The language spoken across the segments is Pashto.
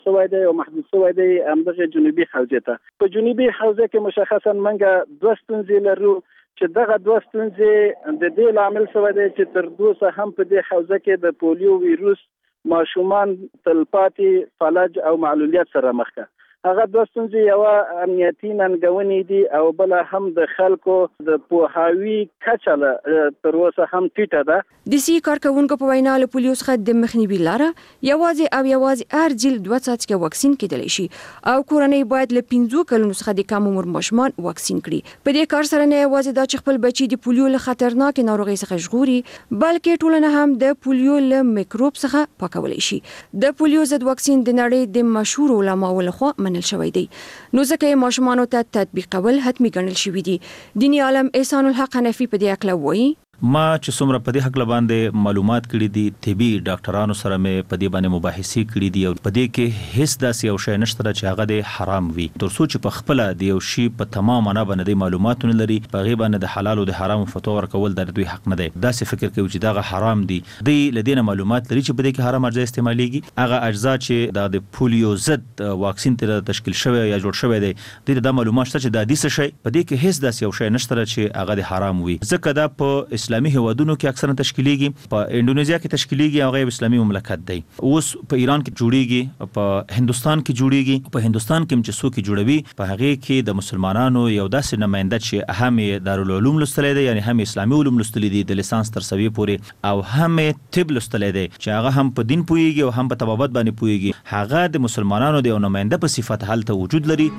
شوی دی او محدود شوی دی همدغه جنوبي حوزې ته. په جنوبي حوزې کې مشخصا منګه دوه ستونزې لرو چې دغه دوه ستونزې د دې لامل شوی دی چې تر اوسه هم په دې حوزه کې د پولیو ویروس ماشومان تلپاتې فلج او معلولیت سره مخ ده. هغه دوه ستونزې یو امنیتي ننګونې دي او بل هم د خلکو د پوهاوي کچه تر اوسه هم ټیټه ده. د سی کارکونکو په وینا له پولیو څخه د مخنیوي لاره یوازې هر جیل 2 څاڅکي واکسین کېدلی شي او کورنۍ باید له 15 کلونو څخه د کم عمر ماشومان واکسین کړي. په دې کار سره نه یوازې دا چې خپل بچي د پولیو له خطرناک ناروغي څخه ژغوري بلکې ټولنه هم د پولیو له میکروب څخه پاکولی شي. د پولیو ضد واکسین د نړۍ د مشهور علماو لخوا منل شوی دی. نو ځکه ماشومانو ته تطبیقول حتمی ګڼل شوی دی. دیني عالم احسان الحق حنفي په دې اړه وایي ما چې څومره په دې حق باندې معلومات کړي دي طبي ډاکټرانو سره مې په دې باندې مباحثې کړي دي او په دې کې هیڅ داسې یو شی نشته چې هغه د حرام وي تر څو چې په خپل د یو شی په تمام معنا باندې معلوماتونه لري په غیبه نه د حلال او د حرام فتوا ورکول د دوی حق نه دی. داسې فکر کوي چې دا حرام دي د لدینه معلومات لري چې په دې کې حرام اجزا استعماليږي. هغه اجزا چې د پولیو ضد واکسین ته تشکیل شوی یا جوړ شوی دی د معلومات شته چې د حدیث شی په دې کې هیڅ داسې یو شی نشته چې هغه د حرام وي. ځکه دا په اسلامي هیوادونو کې اکثرا تشکیلیږي په انډونیزیا کې تشکیلیږي او غیر اسلامي مملکت دی. اوس په ایران کې جوړیږي په هندستان کې جوړیږي په هندستان کې چې څوک جوړوي په هغه کې د مسلمانانو یو داسې نماینده چې هم دارالعلوم لوستلی دی یعنی هم اسلامي علوم لوستلی دي د لیسانس تر سوي پورې او هم طب لوستلی دی چې هغه هم په دین پوهیږي او هم په طبابت باندې پوهیږي. هغه د مسلمانانو د نماینده په صفت هلته وجود لري.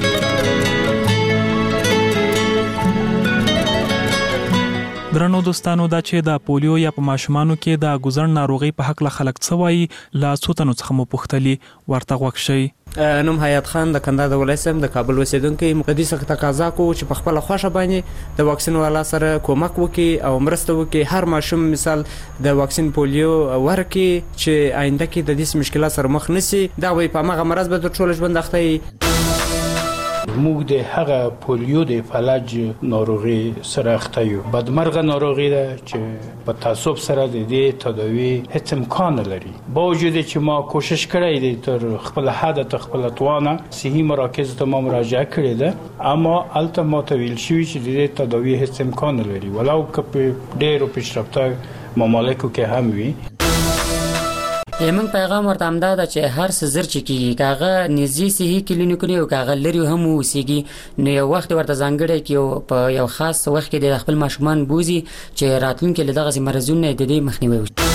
درنو دوستانو دا چې د پولیو یا په ماشومانو کې د ګوزن ناروغي په حق له خلک څه وایي لا څوتنو څخه مو پوښتلي ورته غوښ شي. نوم حیات خان د کندهار د ولایت د کابل اوسیدونکی مقدس څخه تقاضا کو چې په خپل خوښه باندې د واکسین والا سره کومک وکړي او مرسته وکړي هر ماشوم مثال د واکسین پولیو ورکړي چې آینده کې د دې مشکلات سره مخ نشي دا وي په هغه مرز به ټول ژوند اخته. موږ د هغه پولیو د فلج ناروغي سره اخته یو بدمرغه ناروغي ده چې په تعصب سره د دې تداوی هیڅ امکان نه لري. با وجود چې ما کوشش کړی دی تر خپل حد ته خپل توانه صحي مراکز ته ما مراجعه کړې ده اما الته ما ته ویل شوی چې د دې تداوی هیڅ امکان نه لري ولو که په ډېرو پیشرفته ممالکو کې هم وي. یمن پیغام ورته امدا ده چې هر څه زر چې کیږي کاغه نږدې صحي کلینیکونه او کاغه لري هم وسیږي نو یو وخت ورته ځانګړی کې په یو خاص وخت کې د خپل ماشومان بوزي چې راتلونکي له دغه مرزونه د دې مخنیوي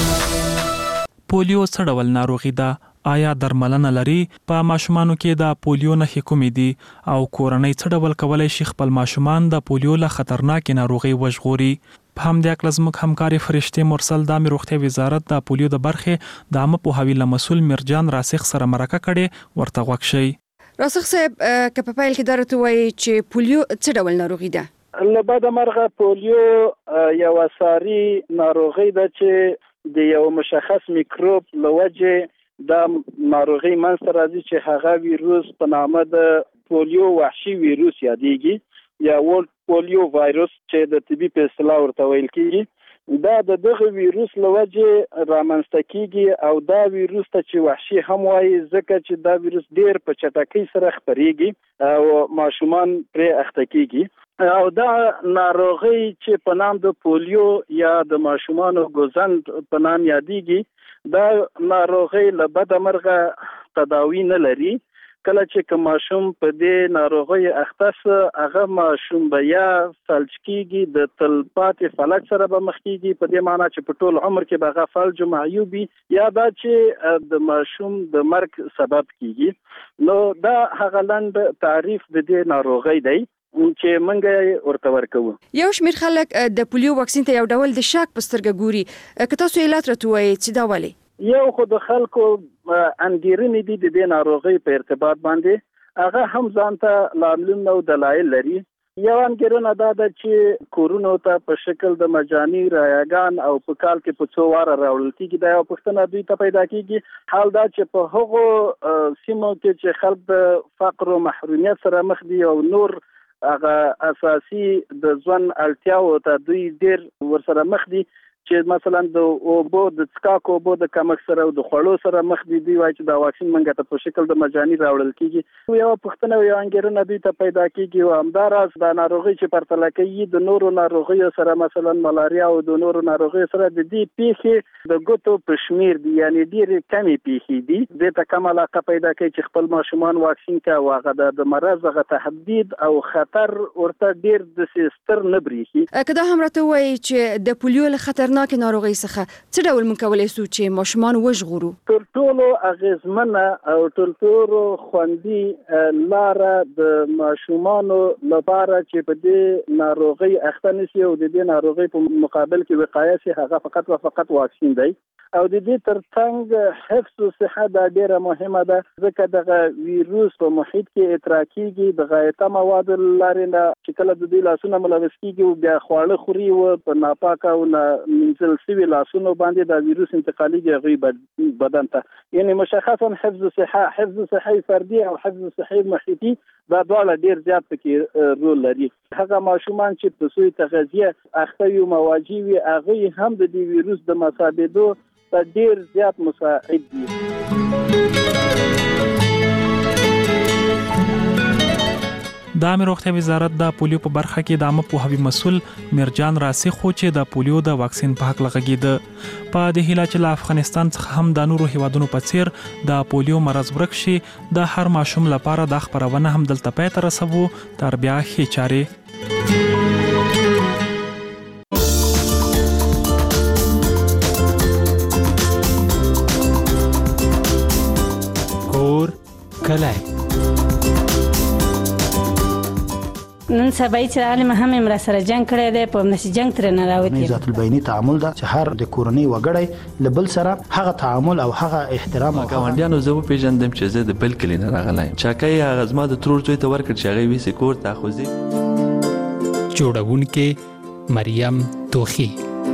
وکړي. پولیو څه ډول ناروغي ده آیا درملنه لري؟ په ماشومانو کې د پولیو نښې کومې دي او کورنۍ څه ډول کولای شي خپل ماشومان د پولیو له خطرناک ناروغي وژغوري؟ په همدې اړه زموږ همکاري فرشته مرسل د عامه روغتیا وزارت د پولیو د برخې د عامه پوهاوي مسؤل مرجان راسخ سره مرکه کړي ورته غوښ شي. راسخ صاحب که په پیل کې درته وایي چې پولیو څه ډول ناروغي ده؟ له بده مرغه پولیو یو ساري ناروغي ده چې د یو مشخص میکروب له وجې د ناروغي منځته راځي چې هغه ویروس په نامه د پولیو وحشي ویروس یادېږي یا پولیو وایروس چې د طبي په اصطلاح ورته ویل کیږي. دا د دغه ویروس له وجې رامنځته کیږي او دا ویروس ته چې وحشي هم وایي ځکه چې دا ویروس ډیر په چټکۍ سره خپریږي او ماشومان پرې اخته کیږي او دا ناروغي چې په نام د پولیو یا د ماشومانو ګوزند په نام یادېږي دا ناروغي له بده مرغه تداوی نه لري. کله چې ماشوم په دې ناروغي اخته هغه ماشوم به یا فلج کیږي د تلپاتې فلج سره به مخ کیږي په دې معنی چې په ټول عمر کې به هغه فلج معیوبي یا دا چې د ماشوم د مرګ سبب کیږي. نو دا هغه لنډ تعریف د دې ناروغي دی چې منګه ورته ورکو. یو شمیر خلک د پولیو واکسین ته یو ډول د شک په سترګه ګوري. که تاسو علت راټوي چې دا ولې یو خو د خلکو انګیرنې دي د دې ناروغي په ارتباط باندې هغه هم ځان ته لاملونه او دلایل لري. یو انګیرنه دا ده چې کورونو ته په شکل د مجاني رایگان او په کال کې په څو واره راوړل کېږي دا یو پوښتنه دوی ته پیدا کېږي. حال دا چې په هغو سیمو کې چې خلک د فقر او محرومیت سره مخ دي او نور هغه اساسي د ځوان اړتیاو ته دوی ډیر ورسره مخ دي چې مثلا د اوبو د څکاک اوبو د کمښت سره او د خوړو سره مخ دي وایي چې دا واکسین منګه ته په شکل د مجاني راوړل کیږي. یو پښتنه یو انګیرنه دوی ته پیدا کیږي او همداراز د ناروغي چې پرتله کوي د نورو ناروغیو سره مثلا ملاریا او د نورو ناروغیو سره د دې پیښې د ګوتو په شمیر دي، یعنی ډېرې کمې پیښې دي. دې ته کوم علاقه پیدا کوي چې خپل ماشومان واکسین کا واغه د مرض غ تهدید او خطر ورته ډېر د سیستر نه بریخي. کدا هم راته وایي چې د پولیو له خطرناک ناروغي څخه څه ډول مکولای شو چې ماشومان وژغورو؟ ټولو اغیزمنه او ټولو خوندي لاره د ماشومانو لپاره چې په دې ناروغي اخته نشي او د دې ناروغي په مقابل کې وقایه شي هغه فقط او فقط واکسین دی. او د دې ترڅنګ حفظ او صحت دا ډیره مهمه ده، ځکه دغه ویروس په محیط کې اتراکیږي د غایطه مواد لري نه چې کله د دې لاسونه ملوث کیږي او بیا خواړه خوري او په ناپاکه او منځل سوي لاسونو باندې دا ویروس انتقالي غوي بدن ته. یعنی مشخصا حفظ صحي فردي او حفظ صحي محیطي دا ډول ډیر زیات پکې رول لري. هغه ماشومان چې په سوی تغذیه اخته یو مواجه وي هغه هم د دې ویروس د مصابېدو ډیر زیات مساعد دي. د عامه روغتیا وزارت د پولیو په برخه کې د عامه پوهاوي مسؤل میرجان راسخ خو چې د پولیو د واکسین په حق لغږید په د هیله چې له افغانستان څخه هم د نورو هیوادونو په څیر د پولیو مرض ورک شي د هر ماشوم لپاره د خبرونه هم دلته پای ته رسوو تر بیا هي چاره. کلای نن سبا چې عالم هم امر سره جنگ کړی دی په نشي جنگ تر نه راوتی. ذات البینی تعامل دا چې هر د کورنۍ وګړي لبل سره هغه تعامل او هغه احترام او ګاونډیانو زه په پیژندم چې زه د بل کلی نه راغلی چاکای هغه زما د ترور زوی ته ورکړ چې هغه وی سکور تاخذي. جوړونکې مریم توخی.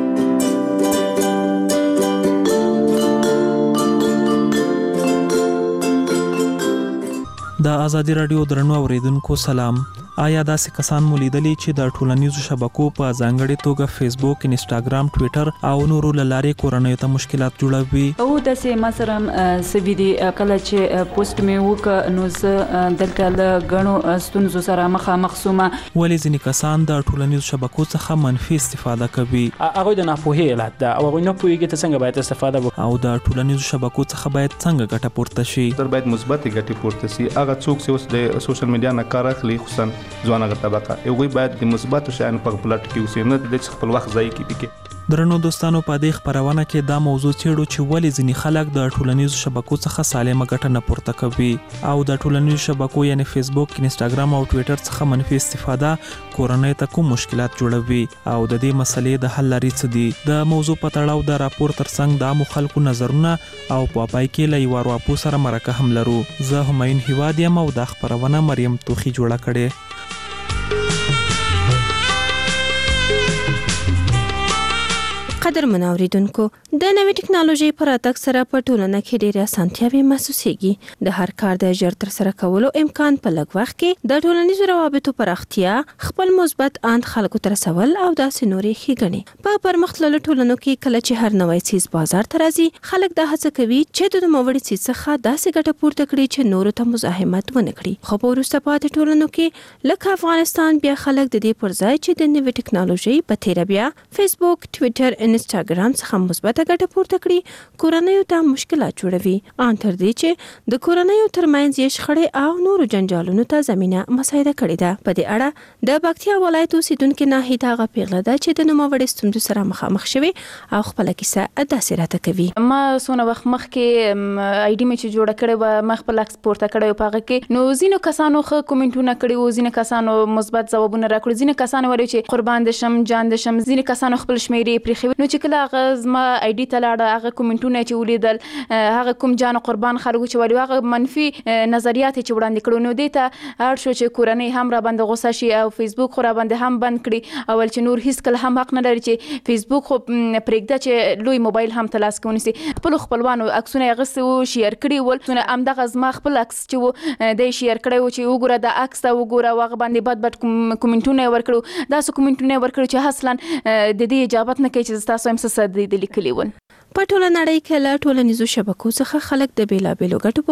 د ازادي رادیو درنو اوریدونکو سلام. آیا داسې کسان مو لیدلی چې د ټولنیزو شبکو په ځانګړي توګه فیسبوک، انسټاګرام، ټوئیټر او نورو لارې کورنۍ ته مشکلات جوړوي؟ او داسې مثلا سوي دي کله چې پوسټ مې وک نو زه دلته له غنو ستونزو سره مخامخ سوم. ولې ځینې کسان د ټولنیزو شبکو څخه منفي استفاده کوي؟ هغه د ناپوهۍ علت ده او هغه نه پوهیږي چې څنګه باید استفاده وکړي. او د ټولنیزو شبکو څخه باید څنګه ګټه پورته شي؟ تر باید مثبت ګټه پورته شي. هغه څوک چې اوس د سوشل میډیا نه کار اخلي خصوصا ځوانه طبقه یوه باید د مثبت شیانو په پلاټ کې اوسې نه د خپل وخت ځای کې. درنو دوستانو په دې خبرونه کې دا موضوع چیرو چې ولې ځینې خلک د ټولنیزو شبکو څخه سالمه ګټه نه پورته کوي او د ټولنیزو شبکو یعنی فیسبوک، انسټاګرام او ټوئیټر څخه منفي استفاده کورنۍ ته کوم مشکلات جوړوي او د دې مسلې د حل لارې څه دي؟ د موضوع په تړاو د راپور ترڅنګ د عامو خلکو نظرونه او په پای کې له یو راپور سره مرکه هم لرو. زه همایون هیواد یم او د خبرونه مریم توخی جوړه کړې. قدر منوریدونکو د نوې ټکنالوژي پر اتک سره په ټولنه کې ډېر اسانتیاوي محسوسېږي. د هر کار د ژر تر سره کولو امکان په لږ وخت کې د ټولنیزو روابطو پراختیا، خپل مثبت اند خلکو ته رسول او داسې نورې ښېګڼې. په پرمختللو ټولنو کې کله چې هر نوی څیز بازار ته راځي خلک دا هڅه کوي چې د نوموړي څیز څخه داسې ګټه پورته کړي چې نورو ته مزاحمت ونه کړي. خو په وروسته پاتې ټولنو کې لکه افغانستان بیا خلک د دې پر ځای چې د نوې ټکنالوژي په تیره بیا فیسبوک، ټوئیټر، انسټاګرام څخه مثبته ګټه پورته کړي کورنیو ته مشکلات جوړوي. ان تر دې چې د کورنیو ترمنځ یې شخړې او نورو جنجالونو ته زمينه مساعده کړې ده. په دې اړه د باکتیا ولایت اوسیدونکو ناهید هغه پیغله ده چې د نوموړي ستونزو سره مخامخ شوی او خپل کیسه داسې راته کوي. ما سونه وخت مخکې آی ډی مې چې جوړه کړې و ما خپل اکسپورت کړې په هغه کې نو زینو کسانو خو کومنټونه کړي او زینو کسانو مثبت ځوابونه راکړي، زینو کسانو وایي چې قربان دي شم جان دي شم، زینو کسانو خپل شمیرې پرې خو نو چې کله هغه ما آی ډی ته لاړه هغه کومنټونه چې ولیدل هغه کوم جان قربان خلکو چې وایي هغه منفي نظریات چې وړاندې کړو نو دیته هر شو چې کورنۍ هم را باندې غوسه شي او فیسبوک خو را باندې هم بند کړي اول چې نور هیڅ کله هم حق نه لري چې فیسبوک خو پرېږده چې لوی موبایل هم تلاس کوونسي خپلوانو عکسونه غسه او شیر کړي ول څونه امدغه زما خپل عکس چې د شیر کړي او چې وګوره د عکس ته وګوره واغه باندې بد کومنټونه ورکړو دا سو کومنټونه ورکړو چې اصلا د دې اجازه نه کوي چې تاسو هم څه د لیکلي ون؟ په ټوله نړۍ کې له ټولنیزو شبکو څخه خلک د بیلابېلو ګټو په